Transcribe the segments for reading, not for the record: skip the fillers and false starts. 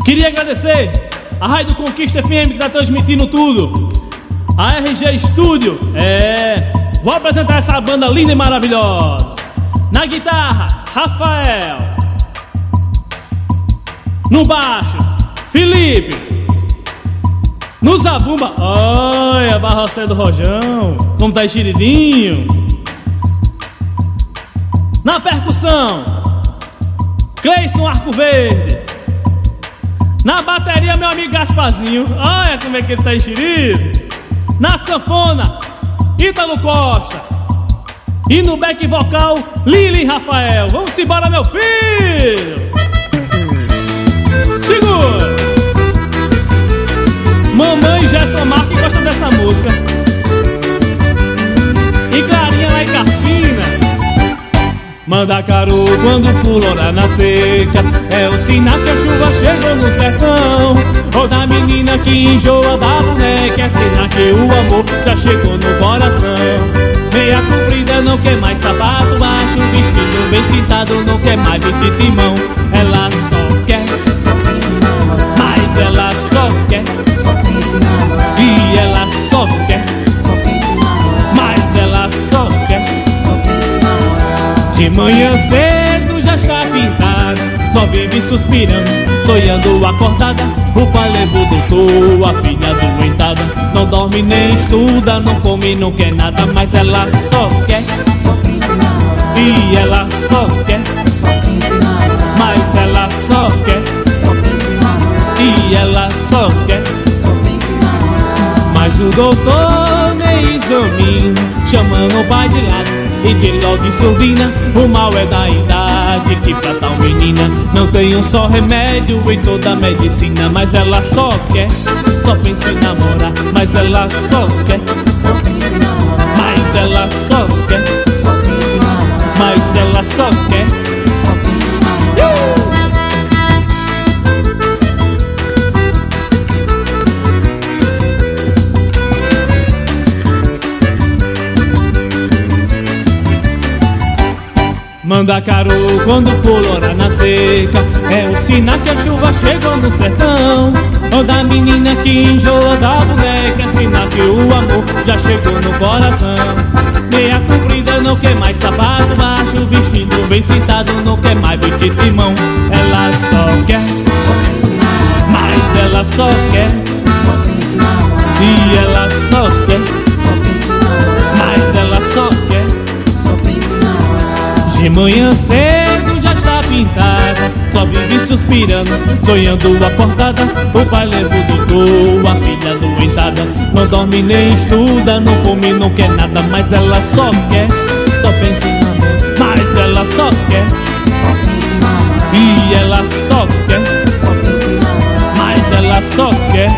Queria agradecer a Rádio Conquista FM que está transmitindo tudo, a RG Studio. Vou apresentar essa banda linda e maravilhosa. Na guitarra, Rafael. No baixo, Felipe. No zabumba, olha a barroça do Rojão, como tá enxeridinho. Na percussão, Cleison Arco Verde. Na bateria, meu amigo Gasparzinho, olha como é que ele tá enxerido. Na sanfona, Ítalo Costa. E no back vocal, Lili Rafael. Vamos embora, meu filho. Segura. Mamãe Gerson Marques gosta dessa música. E Clarinha lá em Carpina. Mandacaru quando fulora na seca, é o sinal que a chuva chegou no sertão. Ou da menina que enjoa da boneca, é sinal que o amor já chegou no coração. Meia comprida não quer mais sapato baixo, vestido bem cintado não quer mais vestir timão. Ela só quer, mas ela só quer, e ela só quer, mas ela só quer. De manhã cedo já está pintado, só vive suspirando, sonhando acordada. O pai levou o doutor, a filha doentada, não dorme nem estuda, não come, não quer nada. Mas ela só quer, e ela só quer, mas ela só quer, e ela só quer. Mas o doutor nem examina, chamando o pai de lado e que logo surdina. O mal é da idade, que pra tal menina não tem um só remédio em toda a medicina. Mas ela só quer, só pensa em namorar. Mas ela só quer, mas ela só quer, mas ela só quer. Mandacaru quando fulora na seca, é o sinal que a chuva chegou no sertão. Ou da menina que enjoa da boneca, é sinal que o amor já chegou no coração. Meia comprida não quer mais sapato baixo, vestido bem cintado não quer mais vestir timão. Ela só quer, mas ela só quer, e ela só quer, mas ela só quer. De manhã cedo já está pintada, só vive suspirando, sonhando acordada. O pai leva o doutor, a filha doentada, não dorme nem estuda, não come, não quer nada. Mas ela só quer, só pensa em amor. Mas ela só quer, e ela só quer, mas ela só quer.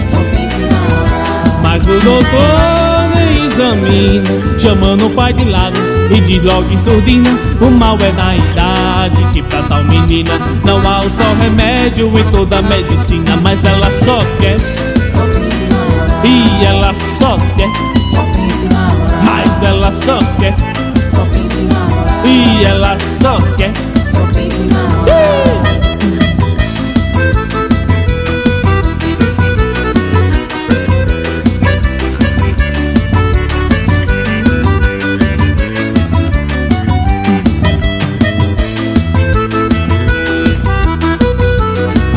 Mas o doutor nem examina, chamando o pai de lado e diz logo em surdina: o mal é da idade, que pra tal menina não há um só remédio em toda a medicina. Mas ela só quer, e ela só quer, mas ela só quer, e ela só quer.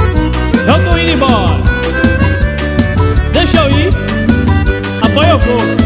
Eu tô indo embora, deixa eu ir, apoia o povo.